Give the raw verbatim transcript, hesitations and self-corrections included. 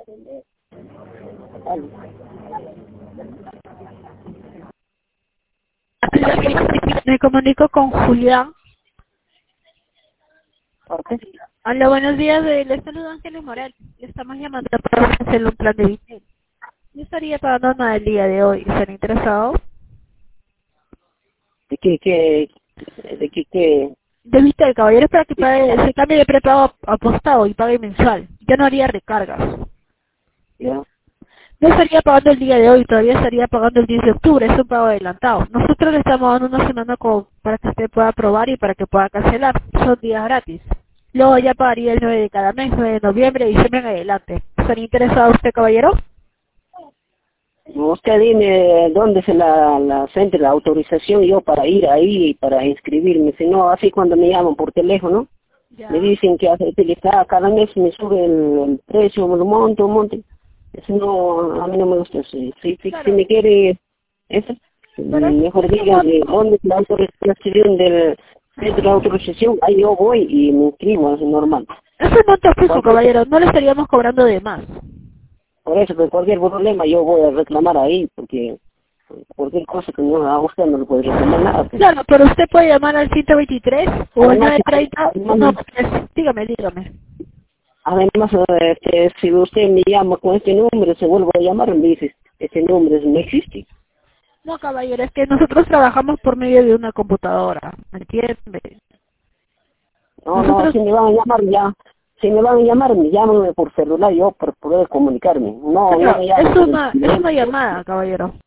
Me comunico con Julián. ¿Por qué? Hola, buenos días. Eh, les saluda Ángeles Morales. Le estamos llamando para hacer un plan de Vitel. Yo estaría pagando una del día de hoy. ¿Están interesados? ¿De qué, qué, de qué, qué? De Vitel, caballero, para que pague, se cambie de prepago apostado y pague mensual. Ya no haría recargas. ¿Ya? No estaría pagando el día de hoy, todavía estaría pagando el diez de octubre, es un pago adelantado. Nosotros le estamos dando una semana como para que usted pueda probar y para que pueda cancelar. Son días gratis. Luego ya pagaría el nueve de cada mes, nueve de noviembre, diciembre en adelante. ¿Estaría interesado usted, caballero? Usted dime dónde se la, la centro, la autorización yo para ir ahí, para inscribirme. Si no, así cuando me llaman por teléfono, Ya. me dicen que hace utilizar, cada mes me sube el, el precio, me lo monto, monto. Eso no, a mí no me gusta. Si, si, si, Claro. si me quiere, eso, Pero es, mejor es un diga de monto. dónde es la autorización del centro de la autorización, ahí yo voy y me inscribo, es normal. Es un monto fijo, Cualquier, caballero, no le estaríamos cobrando de más. por eso, que cualquier problema yo voy a reclamar ahí, porque cualquier cosa que no a usted no le puede reclamar nada. Pues. Claro, pero usted puede llamar al ciento veintitrés o al Además, nueve treinta. además, No, pues, dígame, dígame. además eh, que si usted me llama con este número, se vuelve a llamar, me dice, este número no existe. No, caballero, es que nosotros trabajamos por medio de una computadora, ¿me entiende? No, no, Nosotros, si me van a llamar ya, si me van a llamar, me llaman por celular yo para poder comunicarme. No, no claro, me es llaman por el una, es teléfono. una llamada, caballero.